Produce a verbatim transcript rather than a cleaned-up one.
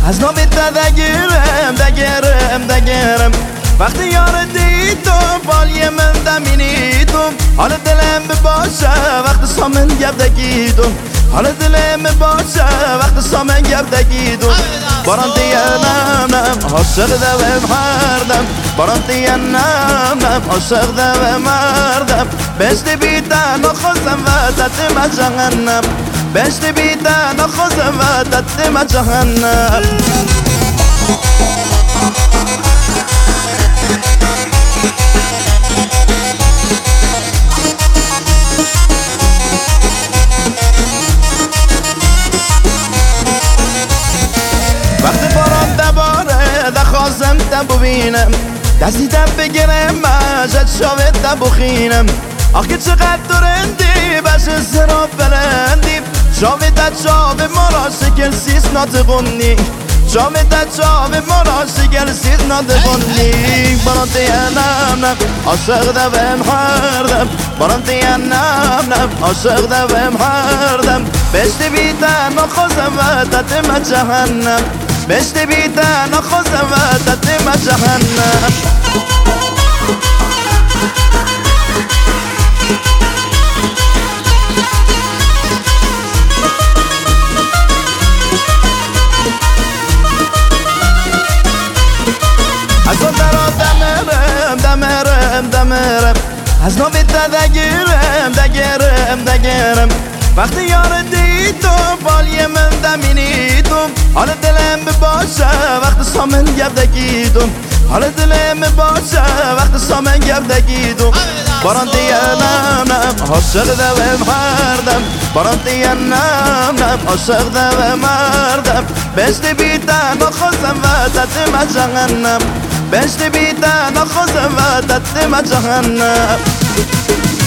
از نامت دگیرم دگیرم دگیرم وقتی یار دیدم بالی من دمینیدم حال دلم باشه وقت سامن گردگیدم حال دلم باشه وقت سامن گردگیدم باران دیانم عاشق دوم هردم باران دیانم عاشق دوم هردم بشت بیتن و خوزم و دتم جهنم بشت بیتن و خوزم و دتم جهنم وقت باران دباره دخوازم دب ببینم دستی دب بگیرم مجد شاوه دب بخینم آخه چقدر دورندی بشه سرا بلندی شاوه دد شاوه مرا شکل سیز ناتقونی شاوه دد شاوه مرا شکل سیز ناتقونی باران دیانم عاشق دوم هردم باران دیانم عاشق دوم هردم بشت بیتن و خوزم و دتم جهنم بشت بیتن و خوزم و دتم جهنم از اون درا دمرم دمرم دمرم از نامت دگیرم دگیرم دگیرم وقتی یار دیدم بالی من دمینیدم حال دلم باشه وقت سامن گردگیدم حال دلم باشه وقت سامن گردگیدم باران دیانم عاشق دوم هردم باران دیانم عاشق دوم هردم بشت بیتن و خوزم و دتم جهنم بشت بیتن و خوزم و دتم جهنم